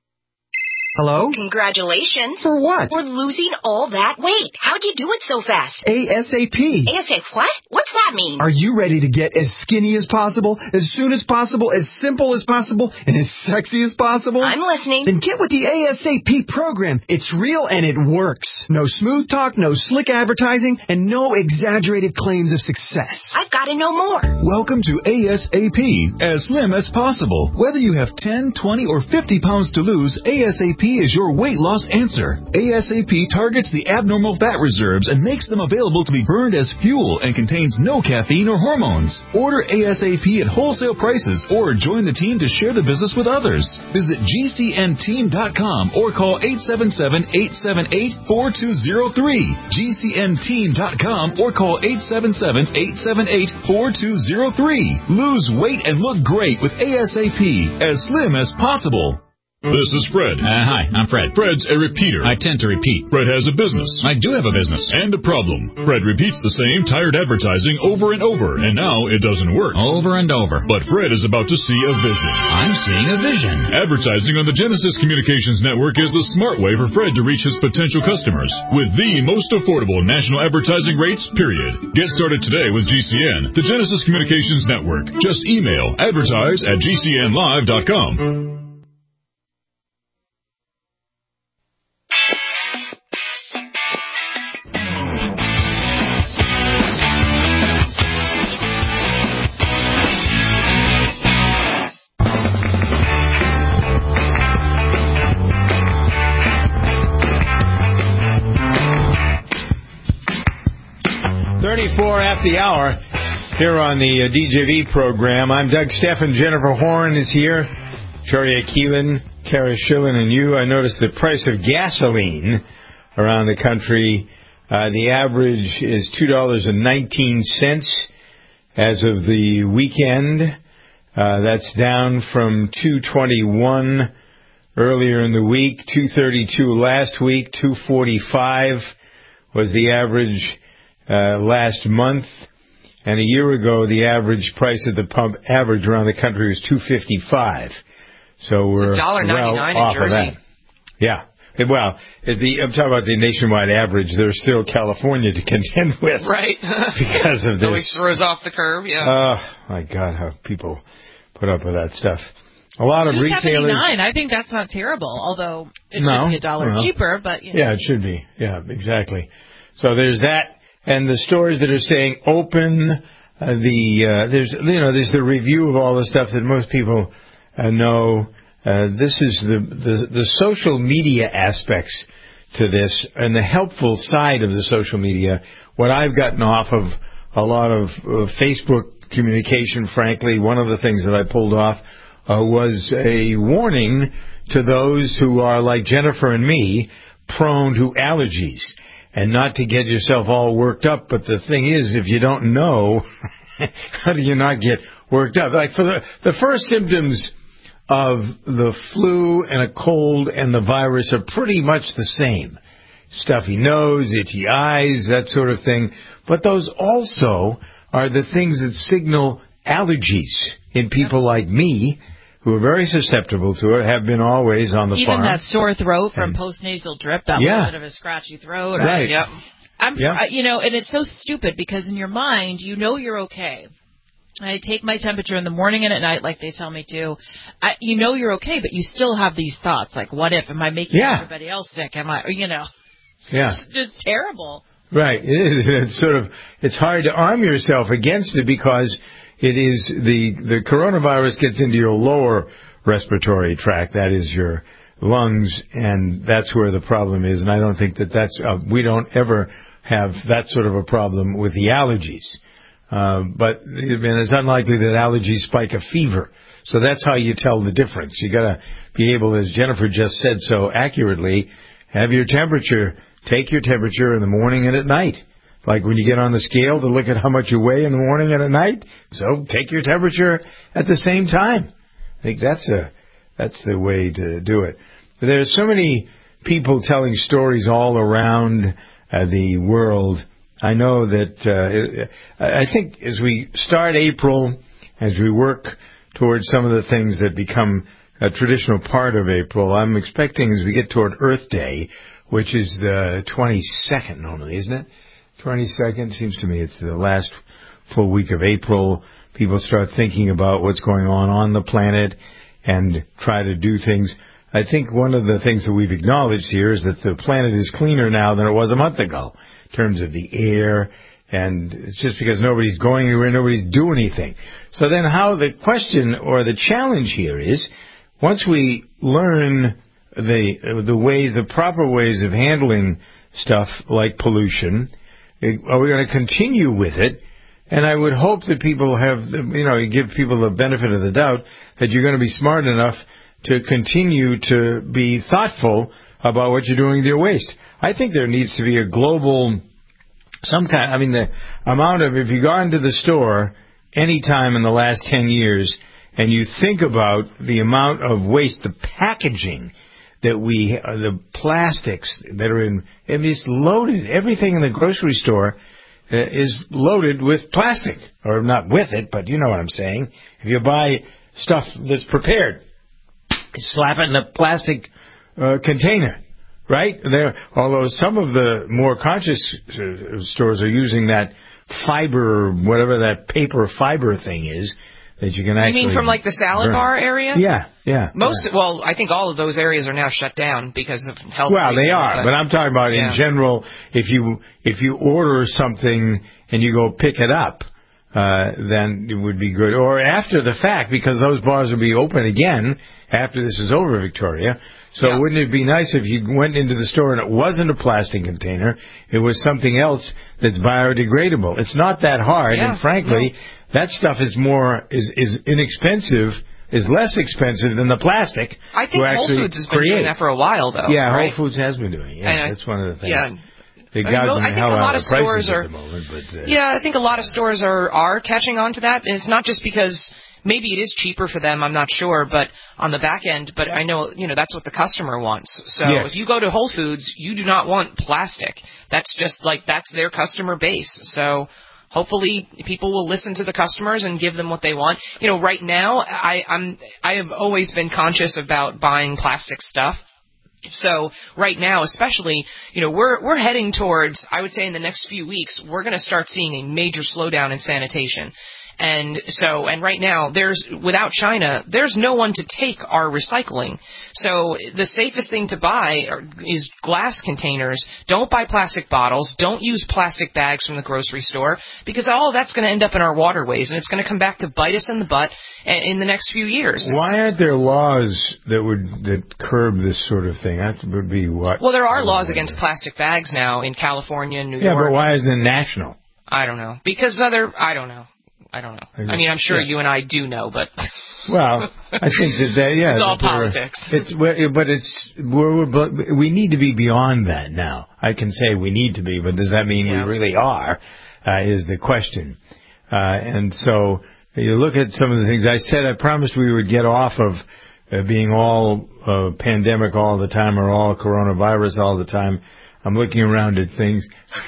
Hello? Congratulations. For what? For losing all that weight. How'd you do it so fast? ASAP. ASAP what? What's that mean? Are you ready to get as skinny as possible, as soon as possible, as simple as possible, and as sexy as possible? I'm listening. Then get with the ASAP program. It's real and it works. No smooth talk, no slick advertising, and no exaggerated claims of success. I've got to know more. Welcome to ASAP, as slim as possible. Whether you have ten, twenty, or fifty pounds to lose, ASAP is your weight loss answer. ASAP targets the abnormal fat reserves and makes them available to be burned as fuel and contains no caffeine or hormones. Order ASAP at wholesale prices or join the team to share the business with others. Visit G C N team dot com or call eight seven seven, eight seven eight, four two zero three. G C N team dot com or call eight seven seven, eight seven eight, four two zero three. Lose weight and look great with ASAP, as slim as possible. This is Fred. Uh, hi, I'm Fred. Fred's a repeater. I tend to repeat. Fred has a business. I do have a business. And a problem. Fred repeats the same tired advertising over and over, and now it doesn't work. Over and over. But Fred is about to see a vision. I'm seeing a vision. Advertising on the Genesis Communications Network is the smart way for Fred to reach his potential customers with the most affordable national advertising rates, period. Get started today with G C N, the Genesis Communications Network. Just email advertise at G C N live dot com. thirty-four at the hour here on the uh, D J V program. I'm Doug Steffen. Jennifer Horn is here. Victoria Keelan, Kara Schillen, and you. I noticed the price of gasoline around the country. Uh, the average is two dollars and nineteen cents as of the weekend. Uh, that's down from two twenty-one earlier in the week, two thirty-two last week, two forty-five was the average Uh, last month, and a year ago the average price at the pump average around the country was two fifty-five. So we're one dollar ninety-nine well off in Jersey. of that. Yeah. It, well, it, the, I'm talking about the nationwide average. There's still California to contend with, right? Because of this. Always throws off the curve. Yeah. Oh my God, how people put up with that stuff. A lot of retailers. I think that's not terrible, although it no, should be a dollar no. cheaper. But you know. Yeah, it should be. Yeah, exactly. So there's that. And the stores that are staying open, uh, the uh, there's you know there's the review of all the stuff that most people uh, know. Uh, this is the, the the social media aspects to this and the helpful side of the social media. What I've gotten off of a lot of uh, Facebook communication, frankly, one of the things that I pulled off uh, was a warning to those who are like Jennifer and me, prone to allergies. And not to get yourself all worked up, but the thing is, if you don't know, how do you not get worked up. Like for the the first symptoms of the flu and a cold and the virus are pretty much the same. Stuffy nose, itchy eyes, that sort of thing. But those also are the things that signal allergies in people like me, who are very susceptible to it, have been always on the Even farm. Even that sore throat from postnasal drip, that yeah. little bit of a scratchy throat. Right. I, yep. I'm, yep. I, you know, and it's so stupid because in your mind, you know you're okay. I take my temperature in the morning and at night, like they tell me to. I, you know you're okay, but you still have these thoughts, like, what if? Am I making yeah. everybody else sick? Am I, you know? Yeah. It's just terrible. Right. It is. It's sort of, it's hard to arm yourself against it because it is the, the coronavirus gets into your lower respiratory tract. That is your lungs, and that's where the problem is. And I don't think that that's, uh, we don't ever have that sort of a problem with the allergies. Uh, but and it's unlikely that allergies spike a fever. So that's how you tell the difference. You got to be able, as Jennifer just said so accurately, have your temperature, take your temperature in the morning and at night. Like when you get on the scale to look at how much you weigh in the morning and at night. So take your temperature at the same time. I think that's a that's the way to do it. There's so many people telling stories all around uh, the world. I know that uh, I think as we start April, as we work towards some of the things that become a traditional part of April, I'm expecting as we get toward Earth Day, which is the twenty-second normally, isn't it? twenty-second, seems to me it's the last full week of April. People start thinking about what's going on on the planet and try to do things. I think one of the things that we've acknowledged here is that the planet is cleaner now than it was a month ago in terms of the air, and it's just because nobody's going anywhere, nobody's doing anything. So then how the question or the challenge here is, once we learn the the ways, the proper ways of handling stuff like pollution, are we going to continue with it? And I would hope that people have, you know, you give people the benefit of the doubt that you're going to be smart enough to continue to be thoughtful about what you're doing with your waste. I think there needs to be a global, some kind, I mean, the amount of, if you go into the store any time in the last ten years and you think about the amount of waste, the packaging that we, uh, the plastics that are in, I mean, it's loaded. Everything in the grocery store uh, is loaded with plastic. Or not with it, but you know what I'm saying. If you buy stuff that's prepared, slap it in a plastic uh, container, right? There, although some of the more conscious uh, stores are using that fiber, whatever that paper fiber thing is, that you can actually... You mean from like the salad burn. bar area? Yeah, yeah. Most, yeah. Well, I think all of those areas are now shut down because of health Well, reasons, they are, but, but I'm talking about yeah. in general, if you if you order something and you go pick it up, uh, then it would be good. Or after the fact, because those bars will be open again after this is over, Victoria. So yeah. Wouldn't it be nice if you went into the store and it wasn't a plastic container, it was something else that's biodegradable? It's not that hard, yeah, and frankly... No. That stuff is more is is inexpensive, is less expensive than the plastic. I think Whole Foods has been create. doing that for a while, though. Yeah, right? Whole Foods has been doing it. Yeah, that's one of the things. Yeah. They I, mean, gouging I the think hell a lot out of of prices stores are. at the moment, but, uh, yeah, I think a lot of stores are are catching on to that, and it's not just because maybe it is cheaper for them. I'm not sure, but on the back end, but I know you know that's what the customer wants. So yes. If you go to Whole Foods, you do not want plastic. That's just like that's their customer base. So. Hopefully, people will listen to the customers and give them what they want. You know, right now, I, I'm I have always been conscious about buying plastic stuff. So right now, especially, you know, we're we're heading towards. I would say in the next few weeks, we're going to start seeing a major slowdown in sanitation. And so, and right now, there's, without China, there's no one to take our recycling. So the safest thing to buy are, is glass containers. Don't buy plastic bottles. Don't use plastic bags from the grocery store, because all of that's going to end up in our waterways, and it's going to come back to bite us in the butt in the next few years. Why aren't there laws that would, that curb this sort of thing? That would be what? Well, there are laws against plastic bags now in California and New yeah, York. Yeah, but why isn't it national? I don't know. Because other, I don't know. I don't know. I mean, I'm sure yeah. you and I do know, but... Well, I think that, that yeah. It's all that politics. It's, but it's, we're, we're, we need to be beyond that now. I can say we need to be, but does that mean yeah. we really are, uh, is the question. Uh, and so you look at some of the things I said. I promised we would get off of uh, being all uh, pandemic all the time or all coronavirus all the time. I'm looking around at things.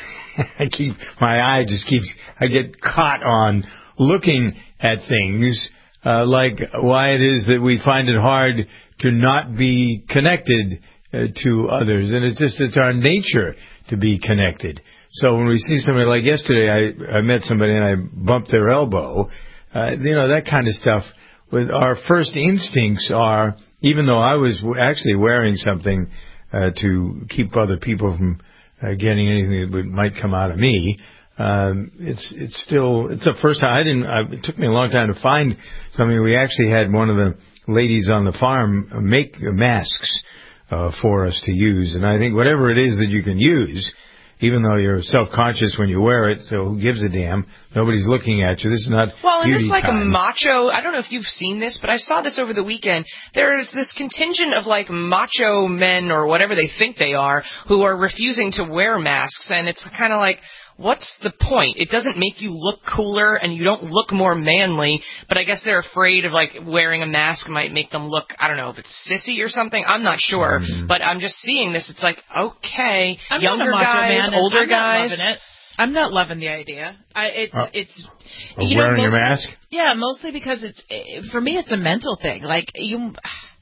I keep my eye just keeps. I get caught on looking at things uh, like why it is that we find it hard to not be connected uh, to others, and it's just it's our nature to be connected. So when we see somebody like yesterday, I, I met somebody and I bumped their elbow. Uh, you know, that kind of stuff. With our first instincts are, even though I was actually wearing something uh, to keep other people from uh, getting anything that would, might come out of me, um, it's it's still it's the first time I didn't. I, it took me a long time to find something. We actually had one of the ladies on the farm make masks uh, for us to use, and I think whatever it is that you can use. Even though you're self-conscious when you wear it, so who gives a damn? Nobody's looking at you. This is not Well, and beauty this is like time. a macho, I don't know if you've seen this, but I saw this over the weekend. There's this contingent of like macho men or whatever they think they are who are refusing to wear masks, and it's kind of like, what's the point? It doesn't make you look cooler and you don't look more manly, but I guess they're afraid of like wearing a mask might make them look, I don't know if it's sissy or something. I'm not sure, mm-hmm. but I'm just seeing this. It's like, okay, I'm younger not a macho guys, man, older I'm guys. Not loving it. I'm not loving the idea. I, it's uh, it's you know, wearing mostly, a mask. Yeah, mostly because it's for me. It's a mental thing. Like you.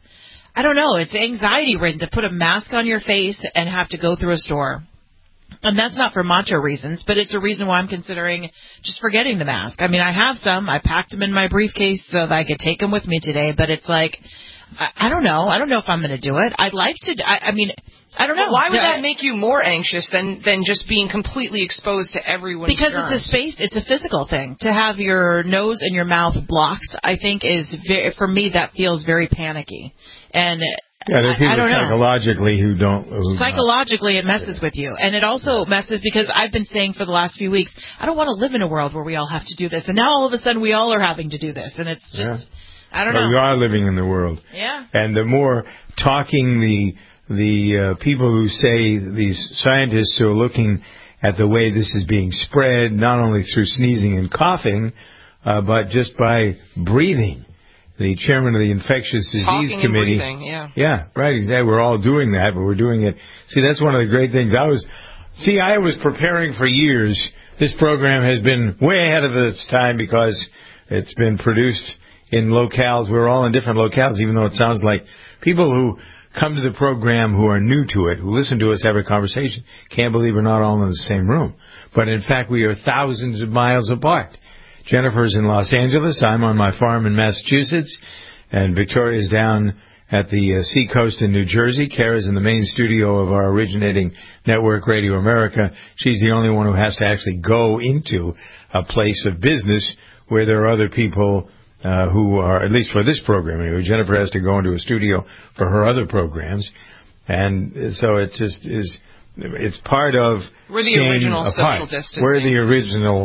I don't know. It's anxiety ridden to put a mask on your face and have to go through a store. And that's not for macho reasons, but it's a reason why I'm considering just forgetting the mask. I mean, I have some. I packed them in my briefcase so that I could take them with me today, but it's like, I, I don't know. I don't know if I'm going to do it. I'd like to. I, I mean, I don't know. But why would I, that make you more anxious than, than just being completely exposed to everyone's Because germs? it's a space, it's a physical thing. To have your nose and your mouth blocked, I think is, very, for me, that feels very panicky. And Yeah, there are people I, I don't psychologically know. who don't. Who psychologically, it messes with you. And it also messes because I've been saying for the last few weeks, I don't want to live in a world where we all have to do this. And now all of a sudden we all are having to do this. And it's just, yeah. I don't well, know. We are living in the world. Yeah. And the more talking the the uh, people who say, these scientists who are looking at the way this is being spread, not only through sneezing and coughing, uh, but just by breathing. The chairman of the Infectious Disease Talking Committee. And breathing, yeah. Yeah, right, exactly. We're all doing that, but we're doing it. See, that's one of the great things. I was, see, I was preparing for years. This program has been way ahead of its time because it's been produced in locales. We're all in different locales, even though it sounds like people who come to the program who are new to it, who listen to us have a conversation, can't believe we're not all in the same room. But in fact, we are thousands of miles apart. Jennifer's in Los Angeles. I'm on my farm in Massachusetts. And Victoria's down at the uh, seacoast in New Jersey. Kara's in the main studio of our originating network, Radio America. She's the only one who has to actually go into a place of business where there are other people uh, who are, at least for this program anyway. Jennifer has to go into a studio for her other programs. And so it's just is it's part of We're the original apart. social distancing. We're the original...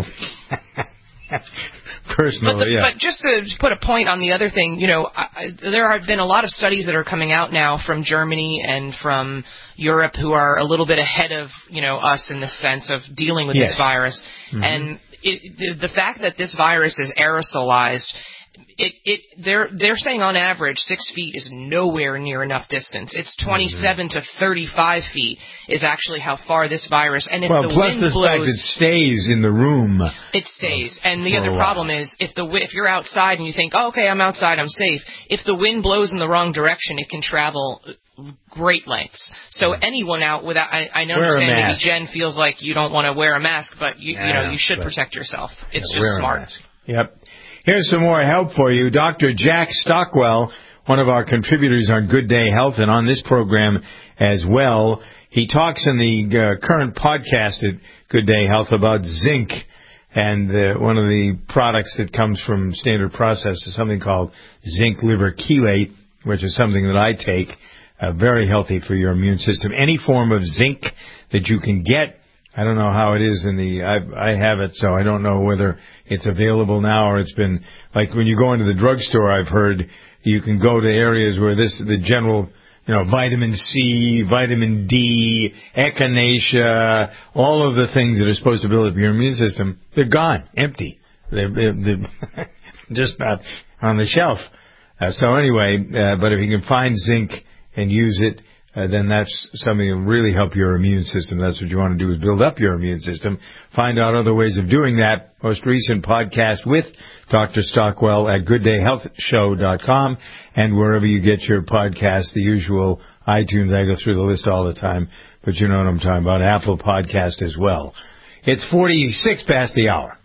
Personally, but, the, yeah. but just to put a point on the other thing, you know, I, there have been a lot of studies that are coming out now from Germany and from Europe who are a little bit ahead of, you know, us in the sense of dealing with yes. this virus. Mm-hmm. And it, the fact that this virus is aerosolized, it, it, they're, they're saying on average six feet is nowhere near enough distance. It's twenty-seven mm-hmm. to thirty-five feet is actually how far this virus, and if well, the plus wind the blows, fact it stays in the room. It stays. And the other problem is if the if you're outside and you think, oh, okay, I'm outside, I'm safe. If the wind blows in the wrong direction, it can travel great lengths. So anyone out without, I, I understand maybe Jen feels like you don't want to wear a mask, but you, yeah, you know, you should protect yourself. It's yeah, just smart. Yep. Here's some more help for you. Doctor Jack Stockwell, one of our contributors on Good Day Health and on this program as well. He talks in the uh, current podcast at Good Day Health about zinc, and uh, one of the products that comes from Standard Process is something called zinc liver chelate, which is something that I take, uh, very healthy for your immune system. Any form of zinc that you can get, I don't know how it is in the, I, I have it, so I don't know whether it's available now or it's been, like when you go into the drugstore, I've heard you can go to areas where this, the general, you know, vitamin C, vitamin D, echinacea, all of the things that are supposed to build up your immune system, they're gone, empty. They're, they're, just not on the shelf. Uh, so anyway, uh, but if you can find zinc and use it, uh, then that's something that will really help your immune system. That's what you want to do, is build up your immune system. Find out other ways of doing that. Most recent podcast with Doctor Stockwell at good day health show dot com and wherever you get your podcast, the usual iTunes. I go through the list all the time, but you know what I'm talking about. Apple Podcast as well. It's forty-six past the hour.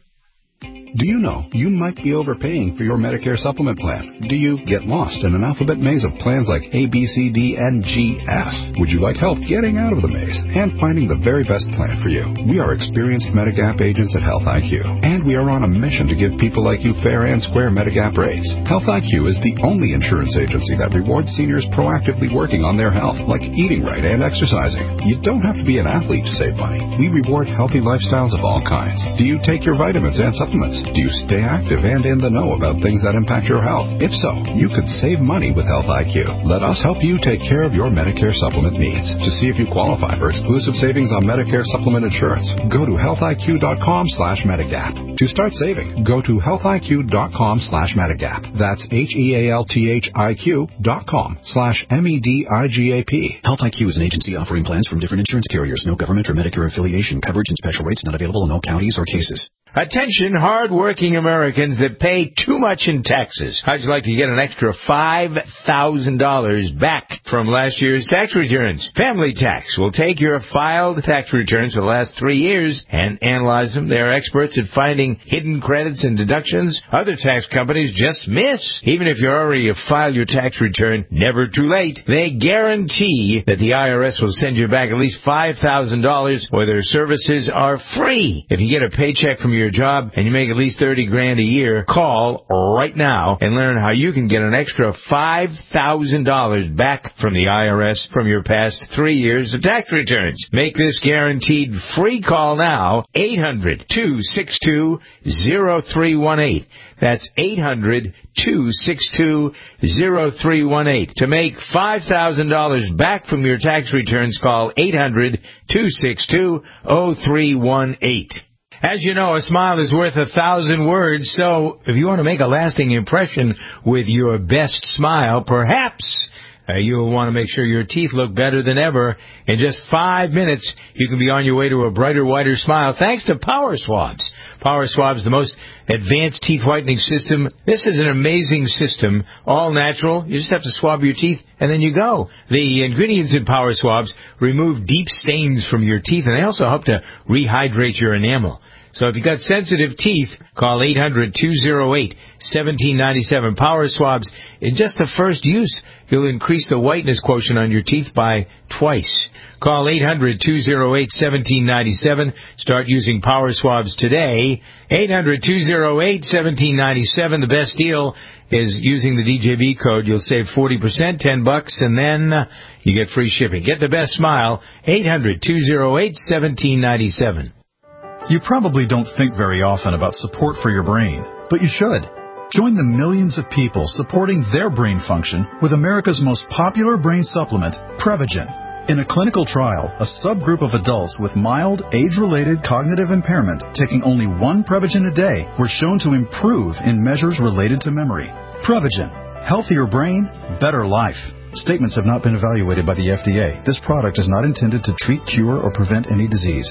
Do you know you might be overpaying for your Medicare supplement plan? Do you get lost in an alphabet maze of plans like A, B, C, D, and G, F? Would you like help getting out of the maze and finding the very best plan for you? We are experienced Medigap agents at Health I Q, and we are on a mission to give people like you fair and square Medigap rates. Health I Q is the only insurance agency that rewards seniors proactively working on their health, like eating right and exercising. You don't have to be an athlete to save money. We reward healthy lifestyles of all kinds. Do you take your vitamins and supplements? Do you stay active and in the know about things that impact your health? If so, you could save money with Health I Q. Let us help you take care of your Medicare supplement needs. To see if you qualify for exclusive savings on Medicare supplement insurance, go to health I Q dot com slash Medigap. To start saving, go to health I Q dot com slash Medigap. That's H E A L T H I Q dot com slash M E D I G A P. Health I Q is an agency offering plans from different insurance carriers. No government or Medicare affiliation. Coverage and special rates not available in all counties or cases. Attention, hard-working Americans that pay too much in taxes. How'd you like to get an extra five thousand dollars back from last year's tax returns? Family Tax will take your filed tax returns for the last three years and analyze them. They're experts at finding hidden credits and deductions other tax companies just miss. Even if you already have filed your tax return, never too late. They guarantee that the I R S will send you back at least five thousand dollars, or their services are free. If you get a paycheck from your your job and you make at least thirty grand a year, call right now and learn how you can get an extra five thousand dollars back from the I R S from your past three years of tax returns. Make this guaranteed free call now, eight hundred, two six two, zero three one eight. That's eight hundred, two six two, zero three one eight. To make five thousand dollars back from your tax returns, call eight hundred, two six two, zero three one eight. As you know, a smile is worth a thousand words, so if you want to make a lasting impression with your best smile, perhaps uh, you'll want to make sure your teeth look better than ever. In just five minutes, you can be on your way to a brighter, whiter smile thanks to Power Swabs. Power Swabs, the most advanced teeth whitening system. This is an amazing system, all natural. You just have to swab your teeth, and then you go. The ingredients in Power Swabs remove deep stains from your teeth, and they also help to rehydrate your enamel. So if you've got sensitive teeth, call eight hundred, two oh eight, one seven nine seven. Power Swabs, in just the first use, you'll increase the whiteness quotient on your teeth by twice. Call eight hundred, two oh eight, one seven nine seven. Start using Power Swabs today. eight hundred, two oh eight, one seven nine seven. The best deal is using the D J B code. You'll save forty percent, ten bucks, and then uh, you get free shipping. Get the best smile. eight hundred, two oh eight, one seven nine seven. You probably don't think very often about support for your brain, but you should. Join the millions of people supporting their brain function with America's most popular brain supplement, Prevagen. In a clinical trial, a subgroup of adults with mild, age-related cognitive impairment taking only one Prevagen a day were shown to improve in measures related to memory. Prevagen. Healthier brain, better life. Statements have not been evaluated by the F D A. This product is not intended to treat, cure, or prevent any disease.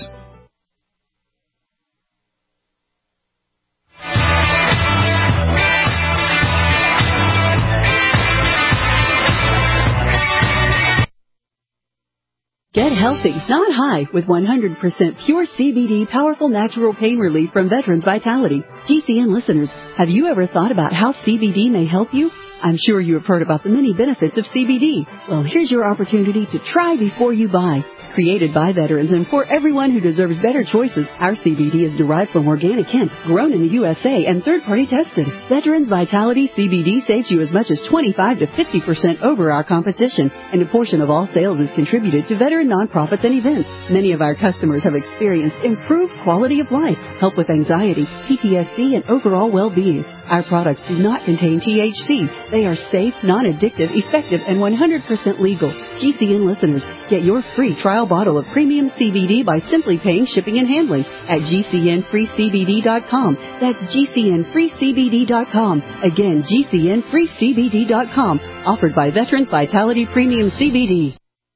Get healthy, not high, with one hundred percent pure C B D powerful natural pain relief from Veterans Vitality. G C N listeners, have you ever thought about how C B D may help you? I'm sure you have heard about the many benefits of C B D. Well, here's your opportunity to try before you buy. Created by veterans and for everyone who deserves better choices, our C B D is derived from organic hemp, grown in the U S A and third-party tested. Veterans Vitality C B D saves you as much as twenty-five to fifty percent over our competition, and a portion of all sales is contributed to veteran nonprofits and events. Many of our customers have experienced improved quality of life, help with anxiety, P T S D, and overall well-being. Our products do not contain T H C. They are safe, non-addictive, effective, and one hundred percent legal. G C N listeners, get your free trial bottle of premium C B D by simply paying shipping and handling at G C N free C B D dot com. That's G C N free C B D dot com. Again, G C N free C B D dot com. Offered by Veterans Vitality Premium C B D.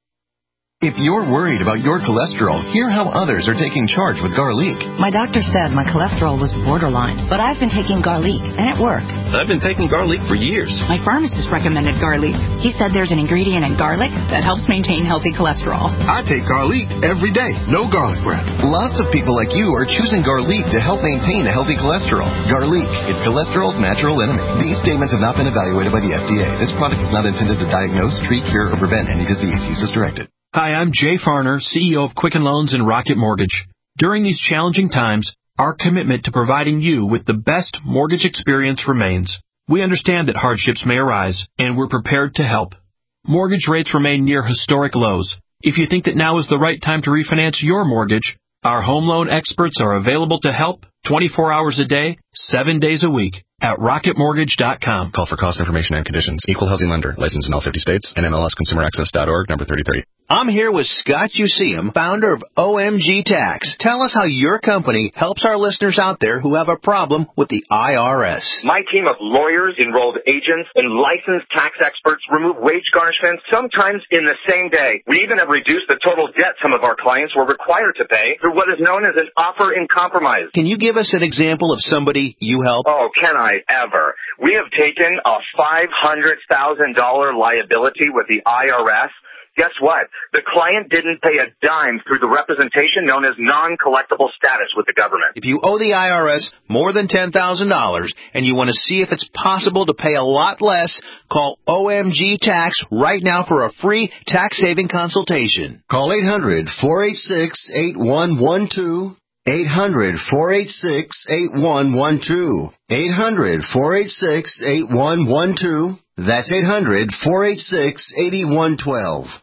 If you're worried about your cholesterol, hear how others are taking charge with garlic. My doctor said my cholesterol was borderline, but I've been taking garlic, and it works. I've been taking garlic for years. My pharmacist recommended garlic. He said there's an ingredient in garlic that helps maintain healthy cholesterol. I take garlic every day. No garlic breath. Lots of people like you are choosing garlic to help maintain a healthy cholesterol. Garlic, it's cholesterol's natural enemy. These statements have not been evaluated by the F D A. This product is not intended to diagnose, treat, cure, or prevent any disease. Use as directed. Hi, I'm Jay Farner, C E O of Quicken Loans and Rocket Mortgage. During these challenging times, our commitment to providing you with the best mortgage experience remains. We understand that hardships may arise, and we're prepared to help. Mortgage rates remain near historic lows. If you think that now is the right time to refinance your mortgage, our home loan experts are available to help twenty-four hours a day, seven days a week at rocket mortgage dot com. Call for cost information and conditions. Equal housing lender. Licensed in all fifty states and M L S consumer access dot org, number thirty-three. I'm here with Scott Useum, founder of O M G Tax. Tell us how your company helps our listeners out there who have a problem with the I R S. My team of lawyers, enrolled agents, and licensed tax experts remove wage garnishments sometimes in the same day. We even have reduced the total debt some of our clients were required to pay through what is known as an offer in compromise. Can you give us an example of somebody you help? Oh, can I ever? We have taken a five hundred thousand dollars liability with the I R S. Guess what? The client didn't pay a dime through the representation known as non-collectible status with the government. If you owe the I R S more than ten thousand dollars and you want to see if it's possible to pay a lot less, call O M G Tax right now for a free tax-saving consultation. Call eight hundred, four eight six, eight one one two. eight hundred, four eight six, eight one one two. eight hundred, four eight six, eight one one two. That's eight hundred, four eight six, eight one one two.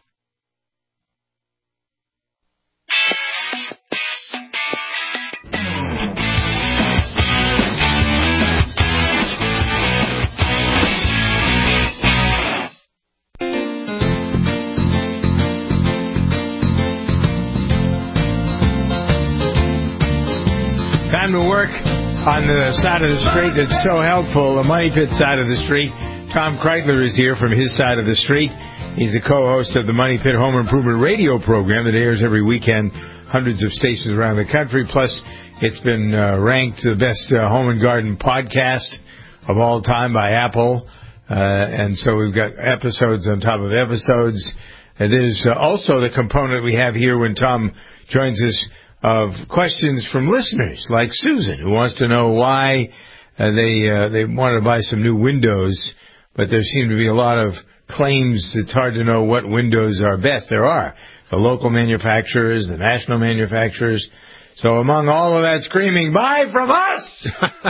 Time to work on the side of the street that's so helpful, the Money Pit side of the street. Tom Kreitler is here from his side of the street. He's the co-host of the Money Pit Home Improvement radio program that airs every weekend, hundreds of stations around the country. Plus, it's been uh, ranked the best uh, home and garden podcast of all time by Apple. Uh, and so we've got episodes on top of episodes. Uh, there's uh, also the component we have here when Tom joins us of questions from listeners like Susan, who wants to know why uh, they uh, they wanted to buy some new windows, but there seem to be a lot of claims. It's hard to know what windows are best. There are the local manufacturers, the national manufacturers. So among all of that screaming, buy from us!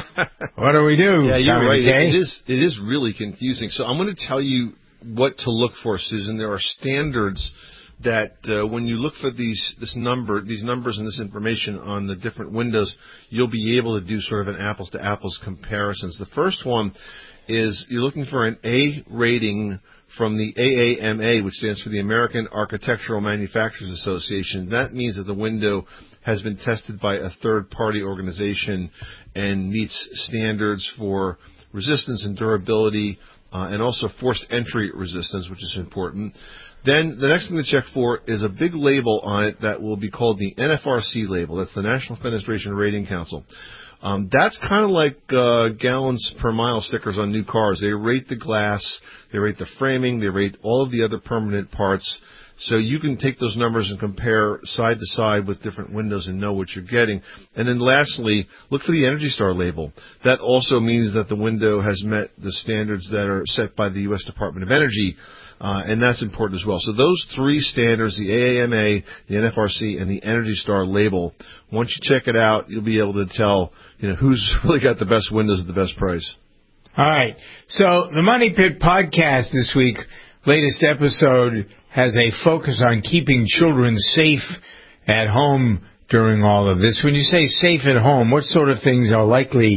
What do we do? Yeah, you're Tommy right. McKay? It is, it is really confusing. So I'm going to tell you what to look for, Susan. There are standards that uh, when you look for these this number, these numbers and this information on the different windows, you'll be able to do sort of an apples-to-apples comparisons. The first one is you're looking for an A rating from the A A M A, which stands for the American Architectural Manufacturers Association. That means that the window has been tested by a third-party organization and meets standards for resistance and durability uh, and also forced entry resistance, which is important. Then the next thing to check for is a big label on it that will be called the N F R C label. That's the National Fenestration Rating Council. Um, that's kind of like uh, gallons per mile stickers on new cars. They rate the glass, they rate the framing, they rate all of the other permanent parts. So you can take those numbers and compare side to side with different windows and know what you're getting. And then lastly, look for the Energy Star label. That also means that the window has met the standards that are set by the U S Department of Energy. Uh, and that's important as well. So those three standards, the A A M A, the N F R C, and the Energy Star label, once you check it out, you'll be able to tell, you know, who's really got the best windows at the best price. All right. So the Money Pit podcast this week, latest episode, has a focus on keeping children safe at home during all of this. When you say safe at home, what sort of things are likely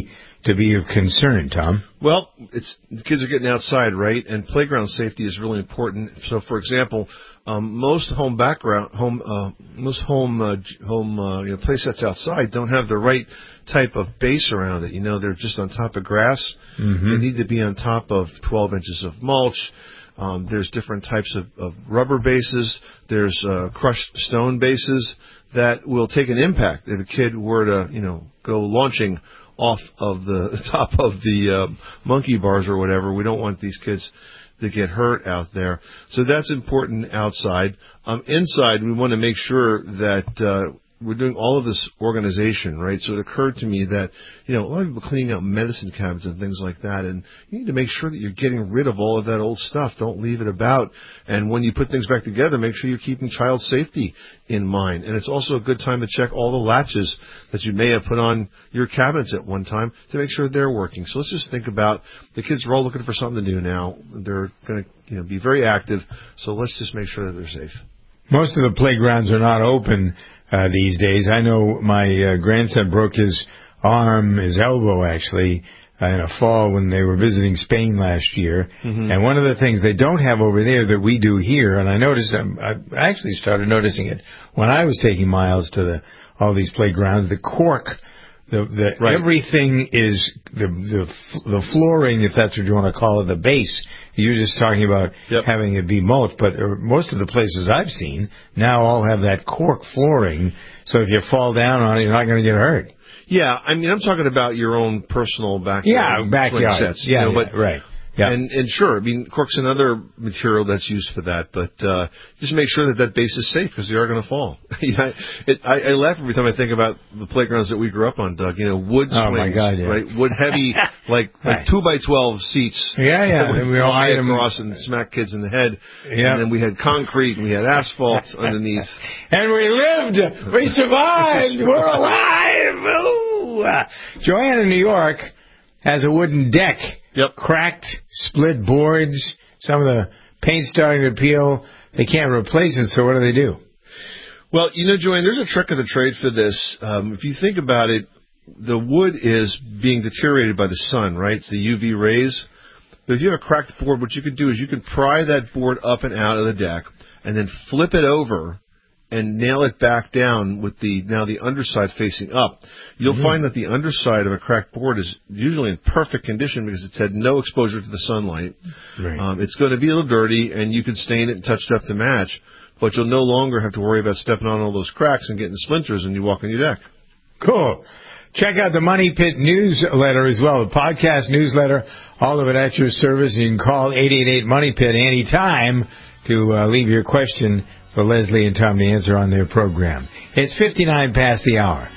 to be of concern, Tom? Well, it's the kids are getting outside, right? And playground safety is really important. So, for example, um, most home background, home, uh, most home, uh, home, uh, you know, play sets outside don't have the right type of base around it. You know, they're just on top of grass. Mm-hmm. They need to be on top of twelve inches of mulch. Um, there's different types of, of rubber bases. There's uh, crushed stone bases that will take an impact if a kid were to, you know, go launching off of the top of the uh, monkey bars or whatever. We don't want these kids to get hurt out there. So that's important outside. Um, inside, we want to make sure that uh, we're doing all of this organization, right? So it occurred to me that, you know, a lot of people are cleaning out medicine cabinets and things like that, and you need to make sure that you're getting rid of all of that old stuff. Don't leave it about. And when you put things back together, make sure you're keeping child safety in mind. And it's also a good time to check all the latches that you may have put on your cabinets at one time to make sure they're working. So let's just think about the kids are all looking for something to do now. They're going to, you know, be very active. So let's just make sure that they're safe. Most of the playgrounds are not open uh, these days. I know my uh, grandson broke his arm, his elbow actually, uh, in a fall when they were visiting Spain last year. Mm-hmm. And one of the things they don't have over there that we do here, and I noticed, um, I actually started noticing it when I was taking Miles to the all these playgrounds, the cork. The, the right. Everything is the the the flooring, if that's what you want to call it, the base. You're just talking about yep. having it be mulch, but most of the places I've seen now all have that cork flooring. So if you fall down on it, you're not going to get hurt. Yeah, I mean, I'm talking about your own personal backyard. Yeah, backyard. Sets, yeah, you know, yeah, but, right. Yeah. And, and sure, I mean, cork's another material that's used for that, but uh, just make sure that that base is safe because they are going to fall. you know, it, I, I laugh every time I think about the playgrounds that we grew up on, Doug. You know, wood swings, oh my God, yeah. right? Wood heavy, like like two by twelve seats. Yeah, yeah. And we all hide them across and smack kids in the head. Yeah. And then we had concrete and we had asphalt underneath. And we lived. We survived. We're alive. Ooh. Uh, Joanne in New York has a wooden deck. Yep. Cracked, split boards, some of the paint's starting to peel. They can't replace it, so what do they do? Well, you know, Joanne, there's a trick of the trade for this. Um, if you think about it, the wood is being deteriorated by the sun, right? It's the U V rays. But if you have a cracked board, what you can do is you can pry that board up and out of the deck and then flip it over and nail it back down with the now the underside facing up. You'll mm-hmm. find that the underside of a cracked board is usually in perfect condition because it's had no exposure to the sunlight. Right. Um, it's going to be a little dirty, and you can stain it and touch it up to match, but you'll no longer have to worry about stepping on all those cracks and getting splinters when you walk on your deck. Cool. Check out the Money Pit newsletter as well, the podcast newsletter, all of it at your service. You can call eight eight eight money pit anytime to uh, leave your question for Leslie and Tom to answer on their program. It's fifty-nine past the hour.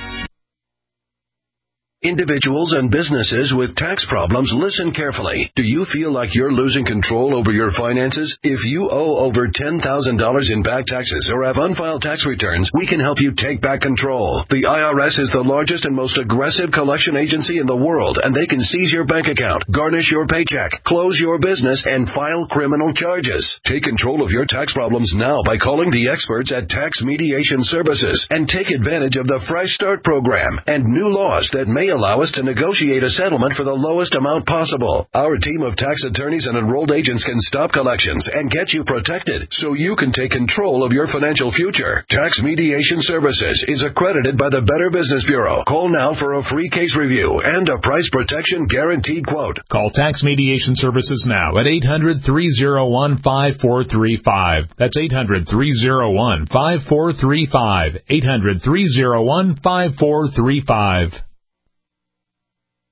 Individuals and businesses with tax problems, listen carefully. Do you feel like you're losing control over your finances? If you owe over ten thousand dollars in back taxes or have unfiled tax returns, we can help you take back control. The I R S is the largest and most aggressive collection agency in the world, and they can seize your bank account, garnish your paycheck, close your business, and file criminal charges. Take control of your tax problems now by calling the experts at Tax Mediation Services and take advantage of the Fresh Start program and new laws that may allow us to negotiate a settlement for the lowest amount possible. Our team of tax attorneys and enrolled agents can stop collections and get you protected so you can take control of your financial future. Tax Mediation Services is accredited by the Better Business Bureau. Call now for a free case review and a price protection guaranteed quote. Call Tax Mediation Services now at eight hundred, three oh one, five four three five. That's eight hundred, three oh one, five four three five. eight hundred, three oh one, five four three five.